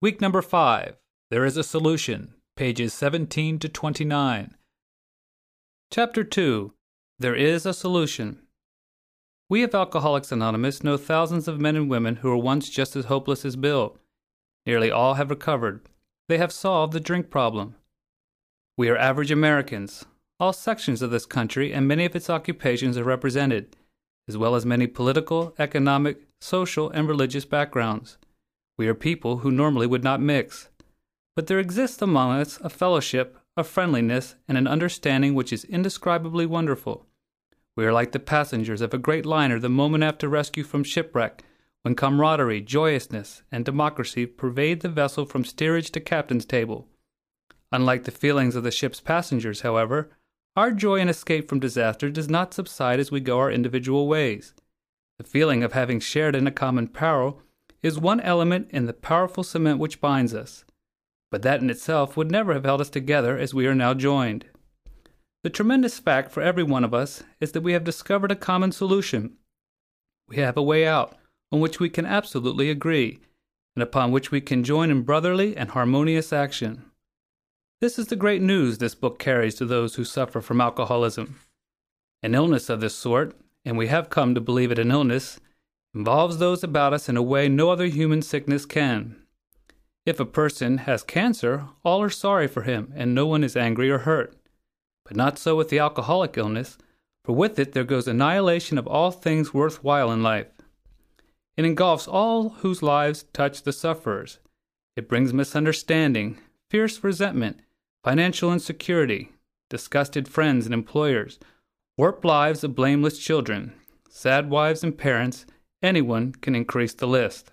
Week number 5. There is a Solution. Pages 17 to 29. Chapter 2. There is a Solution. We of Alcoholics Anonymous know thousands of men and women who were once just as hopeless as Bill. Nearly all have recovered. They have solved the drink problem. We are average Americans. All sections of this country and many of its occupations are represented, as well as many political, economic, social, and religious backgrounds. We are people who normally would not mix. But there exists among us a fellowship, a friendliness, and an understanding which is indescribably wonderful. We are like the passengers of a great liner the moment after rescue from shipwreck, when camaraderie, joyousness, and democracy pervade the vessel from steerage to captain's table. Unlike the feelings of the ship's passengers, however, our joy in escape from disaster does not subside as we go our individual ways. The feeling of having shared in a common peril is one element in the powerful cement which binds us, but that in itself would never have held us together as we are now joined. The tremendous fact for every one of us is that we have discovered a common solution. We have a way out on which we can absolutely agree, and upon which we can join in brotherly and harmonious action. This is the great news this book carries to those who suffer from alcoholism. An illness of this sort, and we have come to believe it an illness, involves those about us in a way no other human sickness can. If a person has cancer, all are sorry for him, and no one is angry or hurt. But not so with the alcoholic illness, for with it there goes annihilation of all things worthwhile in life. It engulfs all whose lives touch the sufferers. It brings misunderstanding, fierce resentment, financial insecurity, disgusted friends and employers, warped lives of blameless children, sad wives and parents. Anyone can increase the list.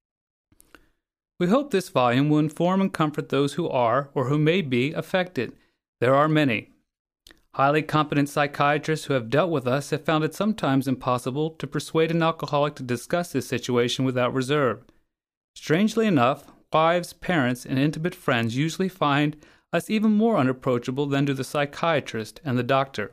We hope this volume will inform and comfort those who are, or who may be, affected. There are many. Highly competent psychiatrists who have dealt with us have found it sometimes impossible to persuade an alcoholic to discuss his situation without reserve. Strangely enough, wives, parents, and intimate friends usually find us even more unapproachable than do the psychiatrist and the doctor.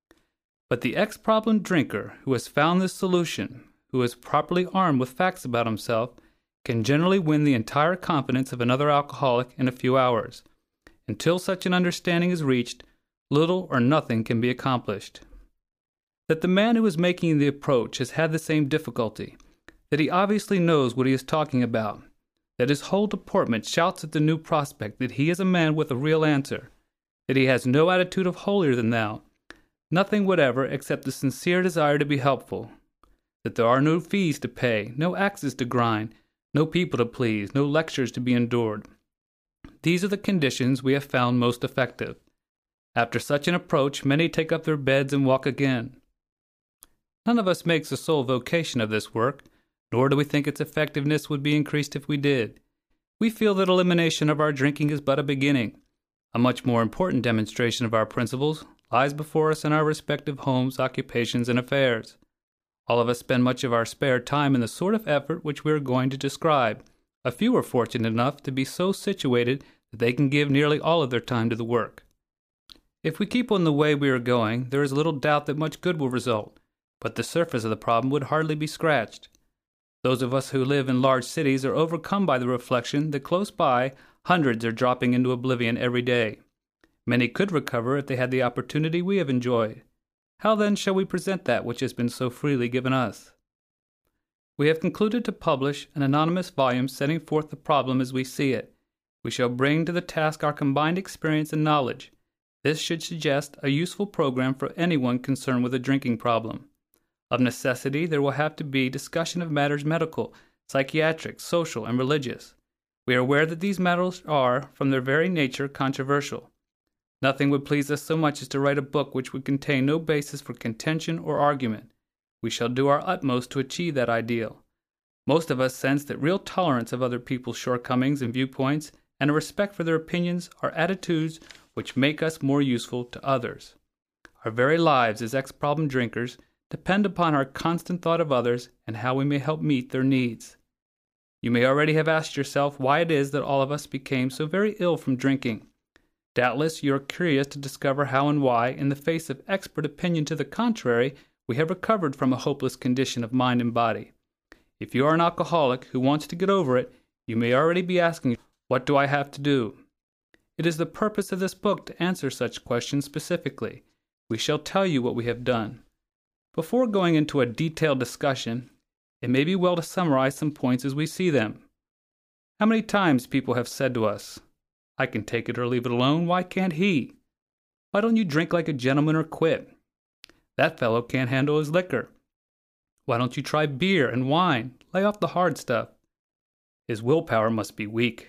But the ex-problem drinker who has found this solution, who is properly armed with facts about himself, can generally win the entire confidence of another alcoholic in a few hours. Until such an understanding is reached, little or nothing can be accomplished. That the man who is making the approach has had the same difficulty, that he obviously knows what he is talking about, that his whole deportment shouts at the new prospect that he is a man with a real answer, that he has no attitude of holier than thou, nothing whatever except the sincere desire to be helpful, that there are no fees to pay, no axes to grind, no people to please, no lectures to be endured. These are the conditions we have found most effective. After such an approach, many take up their beds and walk again. None of us makes a sole vocation of this work, nor do we think its effectiveness would be increased if we did. We feel that elimination of our drinking is but a beginning. A much more important demonstration of our principles lies before us in our respective homes, occupations, and affairs. All of us spend much of our spare time in the sort of effort which we are going to describe. A few are fortunate enough to be so situated that they can give nearly all of their time to the work. If we keep on the way we are going, there is little doubt that much good will result, but the surface of the problem would hardly be scratched. Those of us who live in large cities are overcome by the reflection that close by, hundreds are dropping into oblivion every day. Many could recover if they had the opportunity we have enjoyed. How then shall we present that which has been so freely given us? We have concluded to publish an anonymous volume setting forth the problem as we see it. We shall bring to the task our combined experience and knowledge. This should suggest a useful program for anyone concerned with a drinking problem. Of necessity, there will have to be discussion of matters medical, psychiatric, social, and religious. We are aware that these matters are, from their very nature, controversial. Nothing would please us so much as to write a book which would contain no basis for contention or argument. We shall do our utmost to achieve that ideal. Most of us sense that real tolerance of other people's shortcomings and viewpoints and a respect for their opinions are attitudes which make us more useful to others. Our very lives as ex-problem drinkers depend upon our constant thought of others and how we may help meet their needs. You may already have asked yourself why it is that all of us became so very ill from drinking. Doubtless you are curious to discover how and why, in the face of expert opinion to the contrary, we have recovered from a hopeless condition of mind and body. If you are an alcoholic who wants to get over it, you may already be asking, What do I have to do? It is the purpose of this book to answer such questions specifically. We shall tell you what we have done. Before going into a detailed discussion, it may be well to summarize some points as we see them. How many times people have said to us, "I can take it or leave it alone, why can't he? Why don't you drink like a gentleman or quit? That fellow can't handle his liquor. Why don't you try beer and wine? Lay off the hard stuff. His willpower must be weak.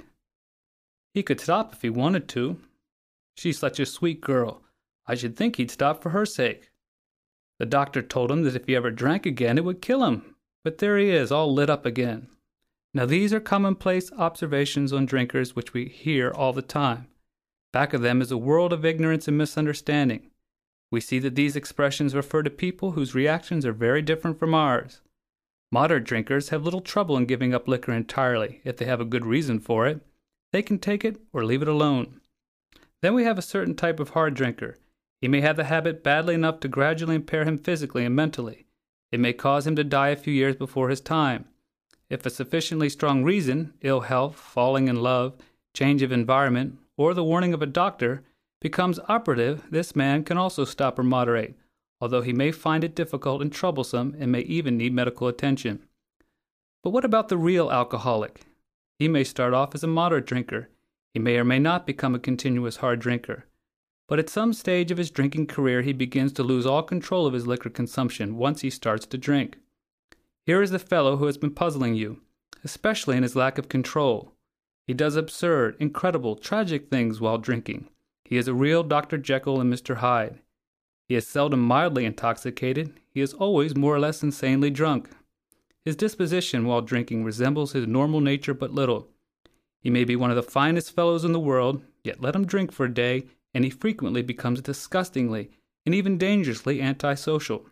He could stop if he wanted to. She's such a sweet girl. I should think he'd stop for her sake. The doctor told him that if he ever drank again, it would kill him. But there he is, all lit up again." Now these are commonplace observations on drinkers which we hear all the time. Back of them is a world of ignorance and misunderstanding. We see that these expressions refer to people whose reactions are very different from ours. Moderate drinkers have little trouble in giving up liquor entirely if they have a good reason for it. They can take it or leave it alone. Then we have a certain type of hard drinker. He may have the habit badly enough to gradually impair him physically and mentally. It may cause him to die a few years before his time. If a sufficiently strong reason, ill health, falling in love, change of environment, or the warning of a doctor, becomes operative, this man can also stop or moderate, although he may find it difficult and troublesome and may even need medical attention. But what about the real alcoholic? He may start off as a moderate drinker. He may or may not become a continuous hard drinker. But at some stage of his drinking career, he begins to lose all control of his liquor consumption once he starts to drink. Here is the fellow who has been puzzling you, especially in his lack of control. He does absurd, incredible, tragic things while drinking. He is a real Dr. Jekyll and Mr. Hyde. He is seldom mildly intoxicated. He is always more or less insanely drunk. His disposition while drinking resembles his normal nature but little. He may be one of the finest fellows in the world, yet let him drink for a day, and he frequently becomes disgustingly and even dangerously antisocial.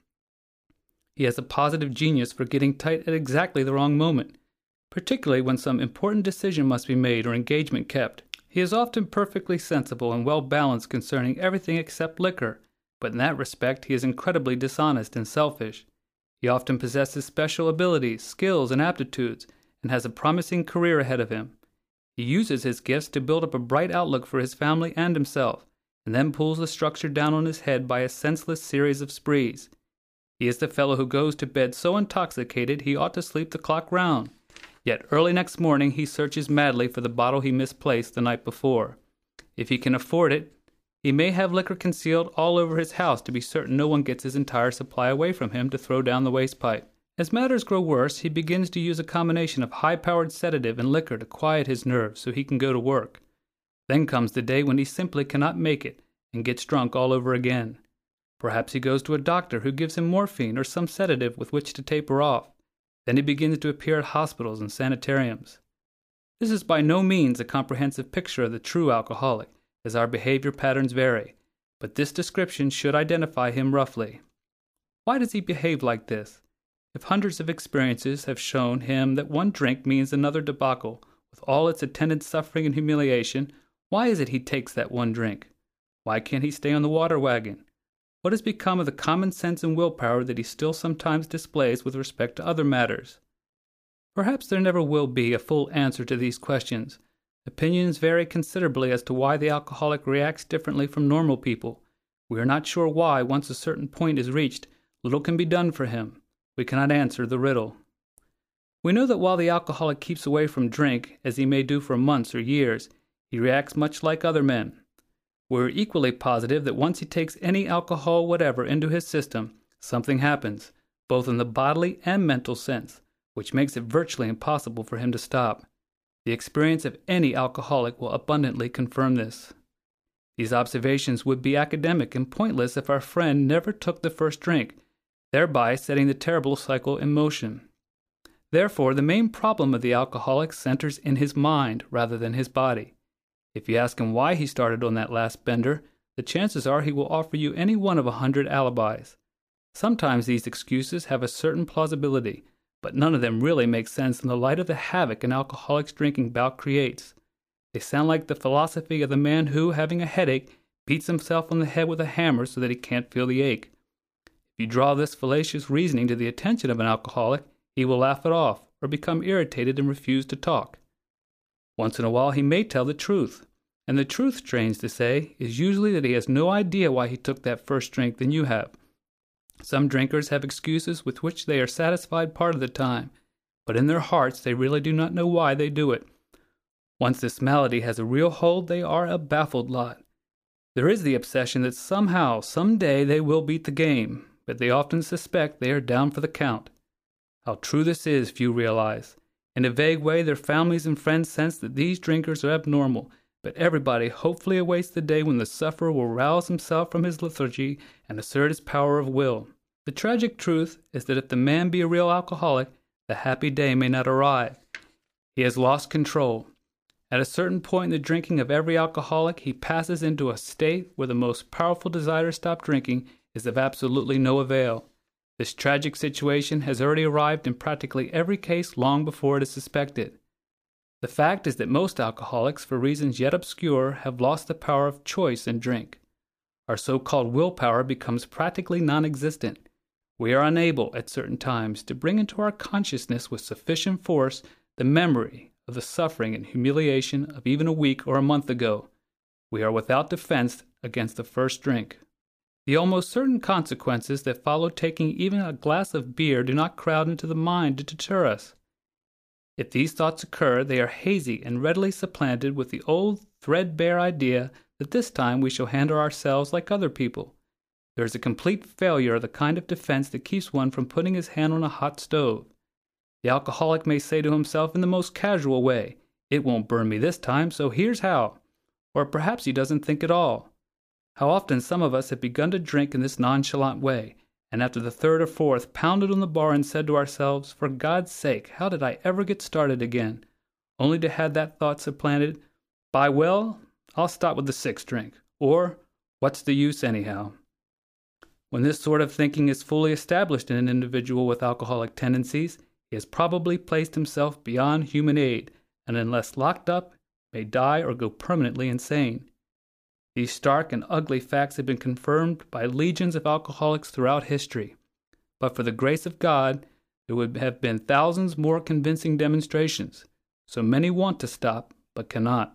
He has a positive genius for getting tight at exactly the wrong moment, particularly when some important decision must be made or engagement kept. He is often perfectly sensible and well-balanced concerning everything except liquor, but in that respect he is incredibly dishonest and selfish. He often possesses special abilities, skills, and aptitudes, and has a promising career ahead of him. He uses his gifts to build up a bright outlook for his family and himself, and then pulls the structure down on his head by a senseless series of sprees. He is the fellow who goes to bed so intoxicated he ought to sleep the clock round, yet early next morning he searches madly for the bottle he misplaced the night before. If he can afford it, he may have liquor concealed all over his house to be certain no one gets his entire supply away from him to throw down the wastepipe. As matters grow worse, he begins to use a combination of high-powered sedative and liquor to quiet his nerves so he can go to work. Then comes the day when he simply cannot make it and gets drunk all over again. Perhaps he goes to a doctor who gives him morphine or some sedative with which to taper off. Then he begins to appear at hospitals and sanitariums. This is by no means a comprehensive picture of the true alcoholic, as our behavior patterns vary, but this description should identify him roughly. Why does he behave like this? If hundreds of experiences have shown him that one drink means another debacle, with all its attendant suffering and humiliation, why is it he takes that one drink? Why can't he stay on the water wagon? What has become of the common sense and willpower that he still sometimes displays with respect to other matters? Perhaps there never will be a full answer to these questions. Opinions vary considerably as to why the alcoholic reacts differently from normal people. We are not sure why, once a certain point is reached, little can be done for him. We cannot answer the riddle. We know that while the alcoholic keeps away from drink, as he may do for months or years, he reacts much like other men. We are equally positive that once he takes any alcohol whatever into his system, something happens, both in the bodily and mental sense, which makes it virtually impossible for him to stop. The experience of any alcoholic will abundantly confirm this. These observations would be academic and pointless if our friend never took the first drink, thereby setting the terrible cycle in motion. Therefore, the main problem of the alcoholic centers in his mind rather than his body. If you ask him why he started on that last bender, the chances are he will offer you any one of 100 alibis. Sometimes these excuses have a certain plausibility, but none of them really make sense in the light of the havoc an alcoholic's drinking bout creates. They sound like the philosophy of the man who, having a headache, beats himself on the head with a hammer so that he can't feel the ache. If you draw this fallacious reasoning to the attention of an alcoholic, he will laugh it off, or become irritated and refuse to talk. Once in a while he may tell the truth, and the truth, strange to say, is usually that he has no idea why he took that first drink than you have. Some drinkers have excuses with which they are satisfied part of the time, but in their hearts they really do not know why they do it. Once this malady has a real hold, they are a baffled lot. There is the obsession that somehow, some day, they will beat the game, but they often suspect they are down for the count. How true this is, few realize. In a vague way, their families and friends sense that these drinkers are abnormal, but everybody hopefully awaits the day when the sufferer will rouse himself from his lethargy and assert his power of will. The tragic truth is that if the man be a real alcoholic, the happy day may not arrive. He has lost control. At a certain point in the drinking of every alcoholic, he passes into a state where the most powerful desire to stop drinking is of absolutely no avail. This tragic situation has already arrived in practically every case long before it is suspected. The fact is that most alcoholics, for reasons yet obscure, have lost the power of choice in drink. Our so-called willpower becomes practically non-existent. We are unable, at certain times, to bring into our consciousness with sufficient force the memory of the suffering and humiliation of even a week or a month ago. We are without defense against the first drink. The almost certain consequences that follow taking even a glass of beer do not crowd into the mind to deter us. If these thoughts occur, they are hazy and readily supplanted with the old threadbare idea that this time we shall handle ourselves like other people. There is a complete failure of the kind of defense that keeps one from putting his hand on a hot stove. The alcoholic may say to himself in the most casual way, "It won't burn me this time, so here's how." Or perhaps he doesn't think at all. How often some of us have begun to drink in this nonchalant way, and after the third or fourth, pounded on the bar and said to ourselves, "For God's sake, how did I ever get started again?" Only to have that thought supplanted by, "Well, I'll stop with the sixth drink," or "What's the use anyhow?" When this sort of thinking is fully established in an individual with alcoholic tendencies, he has probably placed himself beyond human aid, and unless locked up, may die or go permanently insane. These stark and ugly facts have been confirmed by legions of alcoholics throughout history. But for the grace of God, there would have been thousands more convincing demonstrations. So many want to stop, but cannot.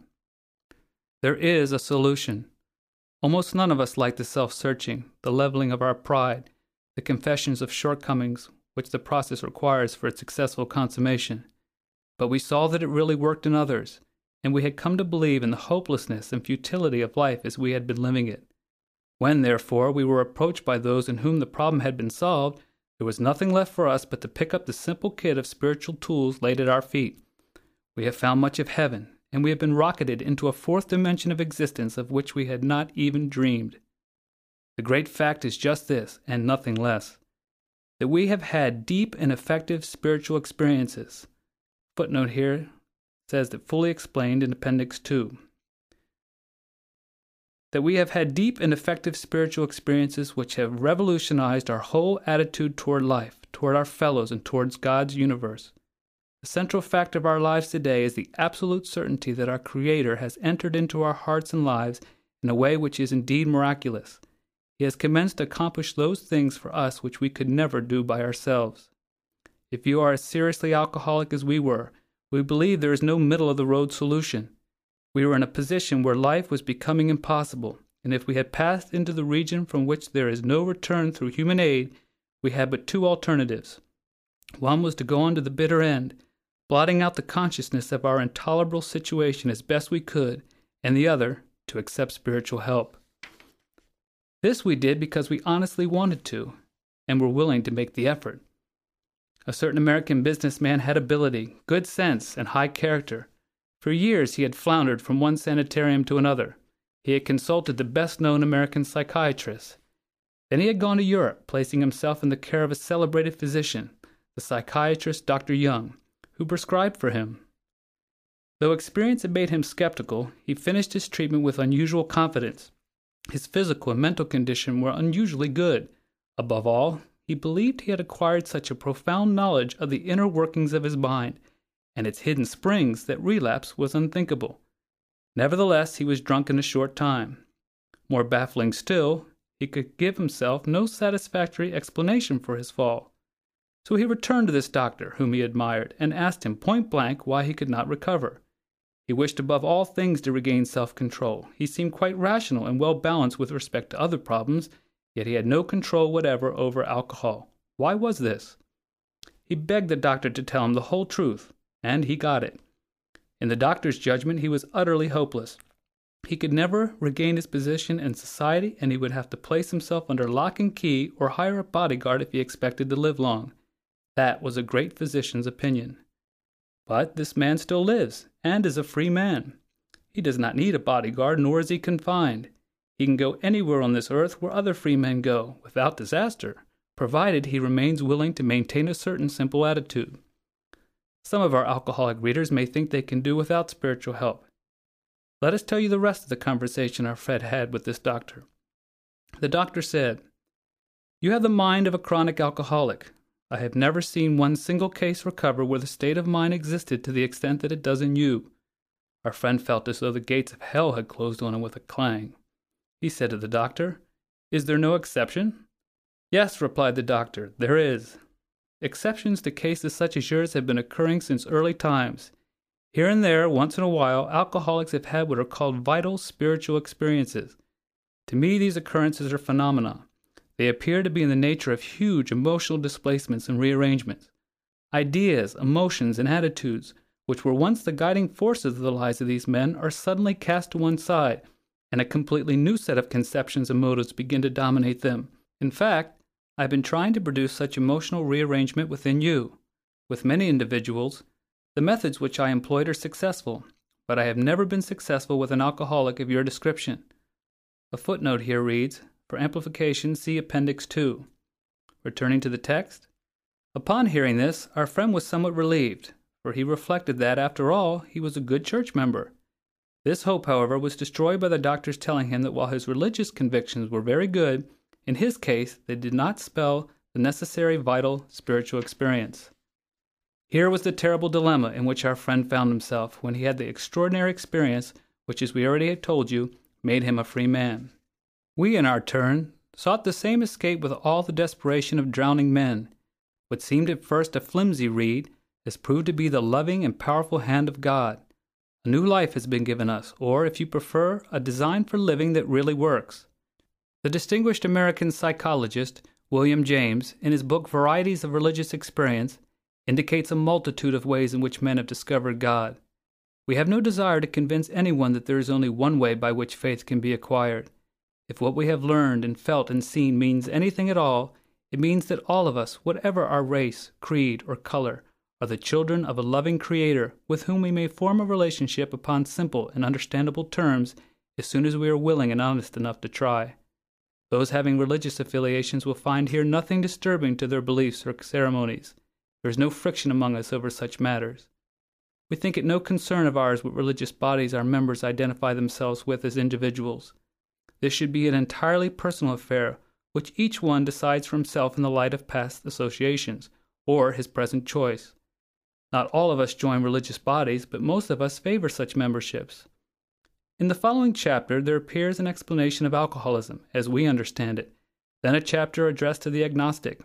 There is a solution. Almost none of us like the self-searching, the leveling of our pride, the confessions of shortcomings which the process requires for its successful consummation. But we saw that it really worked in others, and we had come to believe in the hopelessness and futility of life as we had been living it. When, therefore, we were approached by those in whom the problem had been solved, there was nothing left for us but to pick up the simple kit of spiritual tools laid at our feet. We have found much of heaven, and we have been rocketed into a fourth dimension of existence of which we had not even dreamed. The great fact is just this, and nothing less, that we have had deep and effective spiritual experiences. Footnote here says that fully explained in Appendix 2. That we have had deep and effective spiritual experiences which have revolutionized our whole attitude toward life, toward our fellows, and towards God's universe. The central fact of our lives today is the absolute certainty that our Creator has entered into our hearts and lives in a way which is indeed miraculous. He has commenced to accomplish those things for us which we could never do by ourselves. If you are as seriously alcoholic as we were, we believe there is no middle-of-the-road solution. We were in a position where life was becoming impossible, and if we had passed into the region from which there is no return through human aid, we had but two alternatives. One was to go on to the bitter end, blotting out the consciousness of our intolerable situation as best we could, and the other, to accept spiritual help. This we did because we honestly wanted to, and were willing to make the effort. A certain American businessman had ability, good sense, and high character. For years he had floundered from one sanitarium to another. He had consulted the best-known American psychiatrists. Then he had gone to Europe, placing himself in the care of a celebrated physician, the psychiatrist Dr. Young, who prescribed for him. Though experience had made him skeptical, he finished his treatment with unusual confidence. His physical and mental condition were unusually good. Above all, he believed he had acquired such a profound knowledge of the inner workings of his mind and its hidden springs that relapse was unthinkable. Nevertheless, he was drunk in a short time. More baffling still, he could give himself no satisfactory explanation for his fall. So he returned to this doctor, whom he admired, and asked him point-blank why he could not recover. He wished above all things to regain self-control. He seemed quite rational and well-balanced with respect to other problems, yet he had no control whatever over alcohol. Why was this? He begged the doctor to tell him the whole truth, and he got it. In the doctor's judgment, he was utterly hopeless. He could never regain his position in society, and he would have to place himself under lock and key or hire a bodyguard if he expected to live long. That was a great physician's opinion. But this man still lives, and is a free man. He does not need a bodyguard, nor is he confined. He can go anywhere on this earth where other free men go, without disaster, provided he remains willing to maintain a certain simple attitude. Some of our alcoholic readers may think they can do without spiritual help. Let us tell you the rest of the conversation our friend had with this doctor. The doctor said, "You have the mind of a chronic alcoholic. I have never seen one single case recover where the state of mind existed to the extent that it does in you." Our friend felt as though the gates of hell had closed on him with a clang. He said to the doctor, "Is there no exception?" "Yes," replied the doctor, "there is. Exceptions to cases such as yours have been occurring since early times. Here and there, once in a while, alcoholics have had what are called vital spiritual experiences. To me, these occurrences are phenomena. They appear to be in the nature of huge emotional displacements and rearrangements. Ideas, emotions, and attitudes, which were once the guiding forces of the lives of these men, are suddenly cast to one side, and a completely new set of conceptions and motives begin to dominate them. In fact, I have been trying to produce such emotional rearrangement within you. With many individuals, the methods which I employed are successful, but I have never been successful with an alcoholic of your description." A footnote here reads, "For amplification, see Appendix 2. Returning to the text, upon hearing this, our friend was somewhat relieved, for he reflected that, after all, he was a good church member. This hope, however, was destroyed by the doctor's telling him that while his religious convictions were very good, in his case they did not spell the necessary vital spiritual experience. Here was the terrible dilemma in which our friend found himself when he had the extraordinary experience which, as we already had told you, made him a free man. We, in our turn, sought the same escape with all the desperation of drowning men. What seemed at first a flimsy reed has proved to be the loving and powerful hand of God. A new life has been given us, or, if you prefer, a design for living that really works. The distinguished American psychologist, William James, in his book Varieties of Religious Experience, indicates a multitude of ways in which men have discovered God. We have no desire to convince anyone that there is only one way by which faith can be acquired. If what we have learned and felt and seen means anything at all, it means that all of us, whatever our race, creed, or color, are the children of a loving Creator with whom we may form a relationship upon simple and understandable terms as soon as we are willing and honest enough to try. Those having religious affiliations will find here nothing disturbing to their beliefs or ceremonies. There is no friction among us over such matters. We think it no concern of ours what religious bodies our members identify themselves with as individuals. This should be an entirely personal affair, which each one decides for himself in the light of past associations, or his present choice. Not all of us join religious bodies, but most of us favor such memberships. In the following chapter, there appears an explanation of alcoholism, as we understand it, then a chapter addressed to the agnostic.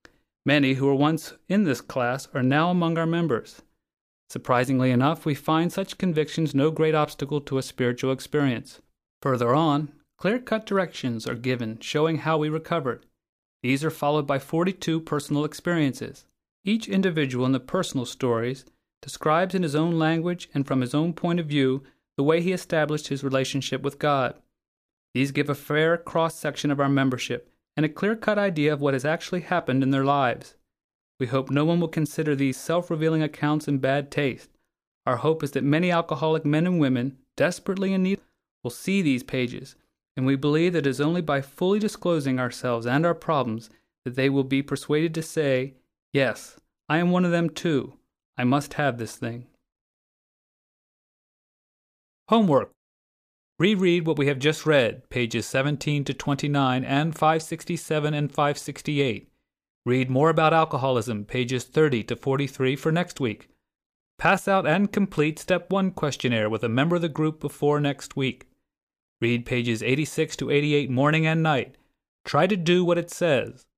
Many who were once in this class are now among our members. Surprisingly enough, we find such convictions no great obstacle to a spiritual experience. Further on, clear-cut directions are given showing how we recovered. These are followed by 42 personal experiences. Each individual in the personal stories describes in his own language and from his own point of view the way he established his relationship with God. These give a fair cross-section of our membership and a clear-cut idea of what has actually happened in their lives. We hope no one will consider these self-revealing accounts in bad taste. Our hope is that many alcoholic men and women, desperately in need, will see these pages, and we believe that it is only by fully disclosing ourselves and our problems that they will be persuaded to say, "Yes, I am one of them too. I must have this thing." Homework. Reread what we have just read, pages 17 to 29 and 567 and 568. Read more about alcoholism, pages 30 to 43 for next week. Pass out and complete Step 1 questionnaire with a member of the group before next week. Read pages 86 to 88 morning and night. Try to do what it says.